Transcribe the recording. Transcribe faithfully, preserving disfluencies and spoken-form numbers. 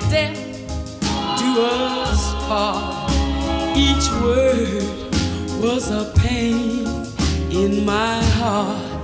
death do us part. Each word was a pain in my heart.